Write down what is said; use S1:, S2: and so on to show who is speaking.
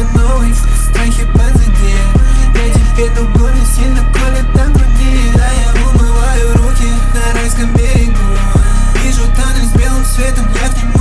S1: новый, страхи позади. Я теперь довольно сильно колет на груди. Да, я умываю руки на райском берегу. Вижу тоннель с белым светом, я к нему